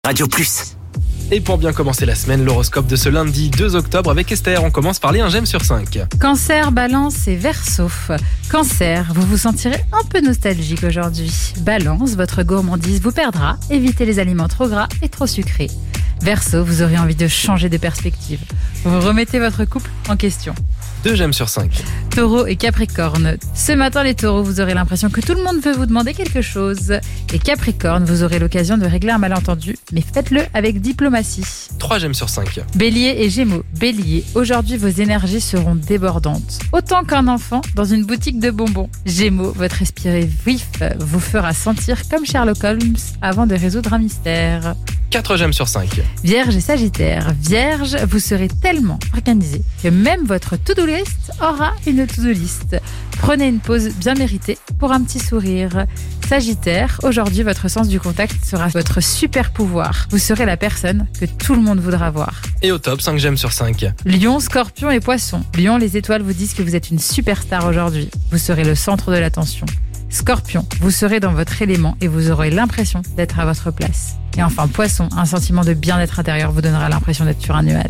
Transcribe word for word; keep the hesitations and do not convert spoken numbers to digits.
Radio Plus. Et pour bien commencer la semaine, l'horoscope de ce lundi deux octobre avec Esther. On commence par les un j'aime sur cinq. Cancer, Balance et Verseau. Cancer, vous vous sentirez un peu nostalgique aujourd'hui. Balance, votre gourmandise vous perdra. Évitez les aliments trop gras et trop sucrés. Verseau, vous aurez envie de changer de perspective. Vous remettez votre couple en question. deux j'aime sur cinq. Taureau et Capricorne. Ce matin, les taureaux, vous aurez l'impression que tout le monde veut vous demander quelque chose. Et Capricorne, vous aurez l'occasion de régler un malentendu, mais faites-le avec diplomatie. trois j'aime sur cinq. Bélier et Gémeaux. Bélier, aujourd'hui, vos énergies seront débordantes. Autant qu'un enfant dans une boutique de bonbons. Gémeaux, votre esprit vif vous fera sentir comme Sherlock Holmes avant de résoudre un mystère. quatre j'aime sur cinq. Vierge et Sagittaire. Vierge, vous serez tellement organisé que même votre to-do list aura une to-do list. Prenez une pause bien méritée pour un petit sourire. Sagittaire, aujourd'hui, votre sens du contact sera votre super pouvoir. Vous serez la personne que tout le monde voudra voir. Et au top, cinq j'aime sur cinq. Lion, Scorpion et Poisson. Lion, les étoiles vous disent que vous êtes une superstar aujourd'hui. Vous serez le centre de l'attention. Scorpion, vous serez dans votre élément et vous aurez l'impression d'être à votre place. Et enfin, Poisson, un sentiment de bien-être intérieur vous donnera l'impression d'être sur un nuage.